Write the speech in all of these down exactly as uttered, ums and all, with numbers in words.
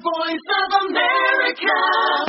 voice of America.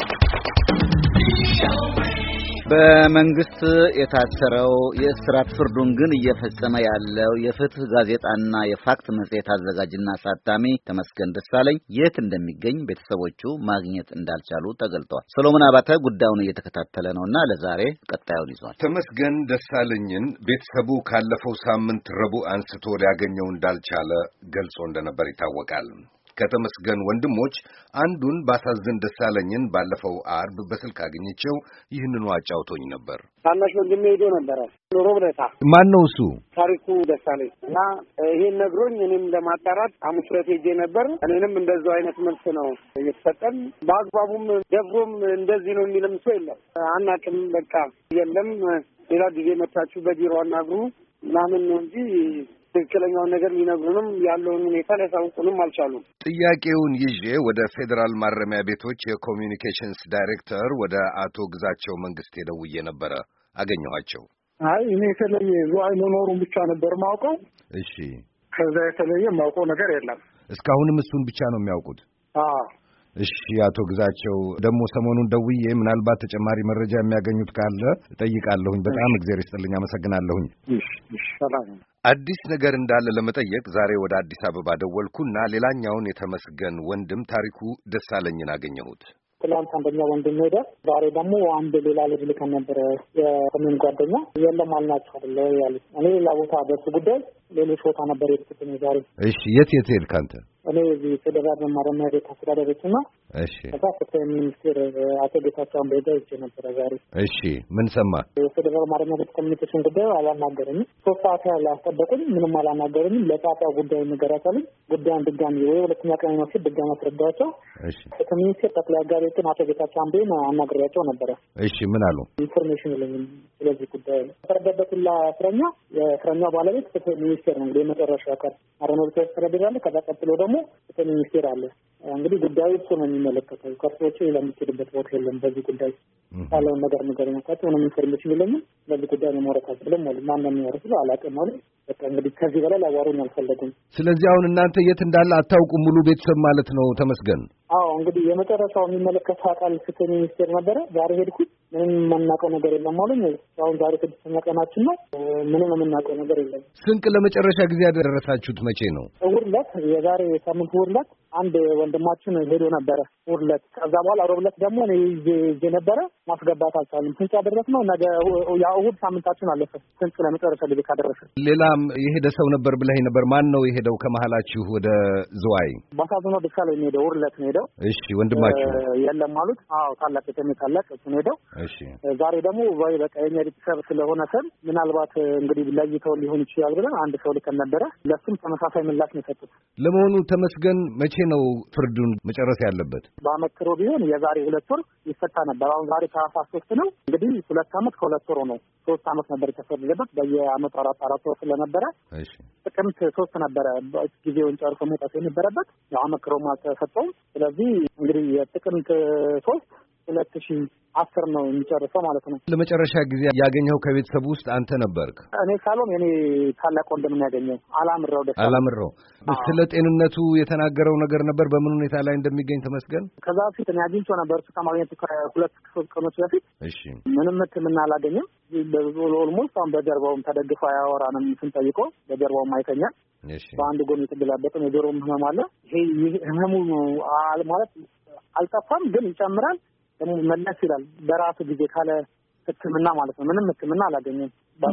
በመንግስት የታሰረው የእስራት ፍርዱን ግን እየፈጸመ ያለው የፍትህ ጋዜጣና የፋክት መጽሔት አዘጋጅና አሳታሚ ተመስገን ደሳለኝ የት እንደሚገኝ ቤተሰቦቹ ማግኘት እንዳልቻሉ ተገልጧል። ሰሎሞን አባተ ጉዳዩን እየተከታተለ ነውና ለዛሬ ቀጣዩን ይዟል። ተመስገን ደሳለኝን ቤተሰቡ ካለፈው ሳምንት ረቡዕ አንስቶ ሊያገኘው እንዳልቻለ ገልጾ እንደነበር ይታወቃል። ከተመስገን ወንድሞች አንዱን ባሳዝን ደሳለኝን ባለፈው አርብ በስልክ አግኝቼው ይህንኑ አጫውቶኝ ነበር። ታናሽ ወንድሜ ሄዶ ነበረ ሮብለታ። ማን ነው እሱ? ታሪኩ ደሳለኝ እና ይሄን ነግሮኝ እኔም ለማጣራት ሐሙስ ዕለት ሄጄ ነበር። እኔንም እንደዛው አይነት መልስ ነው እየተሰጠን። በአግባቡም ደብሮም እንደዚህ ነው የሚልም ሰው የለም። አናውቅም በቃ የለም ሌላ ጊዜ መታችሁ በቢሮ አናግሩ ምናምን ነው እንጂ ትክክለኛውን ነገር ሊነግሩንም ያለውን ሁኔታ ሊያሳውቁንም አልቻሉም። ጥያቄውን ይዤ ወደ ፌዴራል ማረሚያ ቤቶች የኮሚዩኒኬሽንስ ዳይሬክተር ወደ አቶ ግዛቸው መንግስቴ ደውዬ ነበረ። አገኘኋቸው። አይ እኔ የተለየ ዝዋይ መኖሩን ብቻ ነበር ማውቀው። እሺ። ከዛ የተለየ ማውቀው ነገር የለም። እስካሁንም እሱን ብቻ ነው የሚያውቁት? አዎ። እሺ አቶ ግዛቸው ደግሞ ሰሞኑን ደውዬ ምናልባት ተጨማሪ መረጃ የሚያገኙት ካለ እጠይቃለሁኝ። በጣም እግዚአብሔር ይስጥልኝ፣ አመሰግናለሁኝ። እሺ እሺ። ሰላም። አዲስ ነገር እንዳለ ለመጠየቅ ዛሬ ወደ አዲስ አበባ ደወልኩና ሌላኛውን የተመስገን ወንድም ታሪኩ ደሳለኝን አገኘሁት። ትናንት አንደኛ ወንድም ሄደ። ዛሬ ደግሞ አንድ ሌላ ልጅ ልከን ነበረ የሰሜን ጓደኛ የለም አልናቸው አይደለ ያሉት። እኔ ሌላ ቦታ በሱ ጉዳይ ሌሎች ቦታ ነበር የሄድኩት ዛሬ። እሺ የት የት ሄድክ አንተ? እኔ እዚህ ፌዴራል ማረሚያ ቤት አስተዳደሮችና እሺ ከዛ ፍትህ ሚኒስቴር አቶ ጌታቸው አምባዬ ሄጄ ነበረ ዛሬ። እሺ ምን ሰማ? የፌዴራል ማረሚያ ቤት ኮሚኒኬሽን ጉዳዩ አላናገረኝም። ሶስት ሰዓት ያህል አስጠበቁኝ። ምንም አላናገረኝም። ለጣጣው ጉዳይ ንገራታለኝ። ጉዳዩን ድጋሚ ወይ ሁለተኛ ቀን ነው ሲል ድጋሚ አስረዳቸው። እሺ ፍትህ ሚኒስቴር ጠቅላይ አጋሪዎችን አቶ ጌታቸው አምባዬን አናግሬያቸው ነበረ። እሺ ምን አሉ? ኢንፎርሜሽን የለኝም ስለዚህ ጉዳይ ነው። ተረዳበት ሁላ እስረኛ የእስረኛው ባለቤት ፍትህ ሚኒስቴር ነው እንግዲህ የመጨረሻው አካል ማረሚያ ቤት ያስተዳድራል። ከዛ ቀጥሎ ደግሞ ፍትህ ሚኒስቴር አለ። እንግዲህ ጉዳዩ እሱ ነው የሚመለከተው። ከርሶች ለምትሄድበት ቦታ የለም። በዚህ ጉዳይ ያለውን ነገር ነገር ነው ካቶ ነው ኢንፎርሜሽን የለኝም። በዚህ ጉዳይ ነው መረካት ብለም ማለት ማን ነው የሚያወራው አላውቅም ማለት በቃ እንግዲህ ከዚህ በላይ ላዋሩኝ አልፈለጉም። ስለዚህ አሁን እናንተ የት እንዳለ አታውቁም ሙሉ ቤተሰብ ማለት ነው ተመስገን? አዎ እንግዲህ የመጨረሻው የሚመለከተው አካል ፍትህ ሚኒስቴር ነበረ። ዛሬ ሄድኩት ምንም የምናውቀው ነገር የለም አሉኝ። አሁን ዛሬ ስድስተኛ ቀናችን ነው። ምንም የምናውቀው ነገር የለም። ስንቅ ለመጨረሻ ጊዜ ያደረሳችሁት መቼ ነው? እሑድ ዕለት የዛሬ ሳምንት እሑድ ዕለት አንድ ወንድማችን ሄዶ ነበረ እሑድ ዕለት። ከዛ በኋላ ዓርብ ዕለት ደግሞ እኔ ይዤ ነበረ ማስገባት አልቻልንም። ስንቅ ያደረስነው ነገ ያ እሑድ ሳምንታችን አለፈ። ስንቅ ለመጨረሻ ጊዜ ካደረሰ ሌላም የሄደ ሰው ነበር ብለኸኝ ነበር። ማን ነው የሄደው ከመሀላችሁ ወደ ዝዋይ? ባሳዝነው ደሳለኝ ሄደው እሑድ ዕለት ነው ሄደው። እሺ ወንድማችሁ የለም ማለት? አዎ ታላቅ የተሜ ታላቅ እሱ ነው ሄደው። እሺ ዛሬ ደግሞ ወይ በቃ የኛ ቤተሰብ ስለሆነ ሰል ምናልባት እንግዲህ ለይተው ሊሆን ይችላል ብለን አንድ ሰው ልከን ነበረ። ለሱም ተመሳሳይ ምላሽ ነው የሰጡት። ለመሆኑ ተመስገን መቼ ነው ፍርዱን መጨረስ ያለበት? በአመክሮ ቢሆን የዛሬ ሁለት ወር ይፈታ ነበር። አሁን ዛሬ ታህሳስ ሶስት ነው እንግዲህ ሁለት አመት ከሁለት ወር ነው። ሶስት አመት ነበር የተፈረደበት በየአመቱ አራት አራት ወር ስለነበረ እሺ ጥቅምት ሶስት ነበረ ጊዜውን ጨርሶ መውጣት የነበረበት። ያው አመክሮም አልተሰጠውም። ስለዚህ እንግዲህ የጥቅምት ሶስት ሁለት ሺህ አስር ነው የሚጨርሰው ማለት ነው። ለመጨረሻ ጊዜ ያገኘው ከቤተሰብ ውስጥ አንተ ነበርክ? እኔ ሳሎም የኔ ታላቅ ወንድም ነው ያገኘው። አላምረው ደስ አላምረው ስለ ጤንነቱ የተናገረው ነገር ነበር? በምን ሁኔታ ላይ እንደሚገኝ ተመስገን? ከዛ በፊት እኔ አግኝቼው ነበር እሱ ከማግኘቱ ከሁለት ሶስት ቀኖች በፊት። እሺ ምንም ሕክምና አላገኘም። ኦልሞስት አሁን በጀርባውም ተደግፎ አያወራንም ስንጠይቀው በጀርባውም አይተኛም። እሺ በአንድ ጎን የተገላበጠ የጆሮም ህመም አለ። ይሄ ህመሙ ማለት አልጠፋም ግን ይጨምራል ደግሞ መለስ ይላል በራሱ ጊዜ ካለ ሕክምና ማለት ነው። ምንም ሕክምና አላገኘም።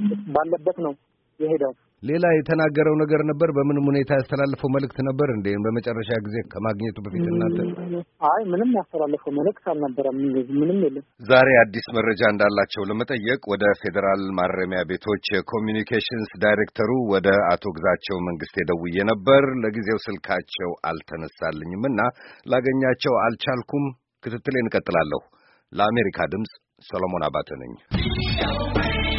ባለበት ነው የሄደው። ሌላ የተናገረው ነገር ነበር? በምንም ሁኔታ ያስተላለፈው መልእክት ነበር እንዴ በመጨረሻ ጊዜ ከማግኘቱ በፊት እናንተ? አይ ምንም ያስተላለፈው መልእክት አልነበረም። ምንም የለም። ዛሬ አዲስ መረጃ እንዳላቸው ለመጠየቅ ወደ ፌዴራል ማረሚያ ቤቶች የኮሚዩኒኬሽንስ ዳይሬክተሩ ወደ አቶ ግዛቸው መንግስቴ ደውዬ ነበር። ለጊዜው ስልካቸው አልተነሳልኝም እና ላገኛቸው አልቻልኩም። ክትትሌን እቀጥላለሁ። ለአሜሪካ ድምፅ ሰሎሞን አባተ ነኝ።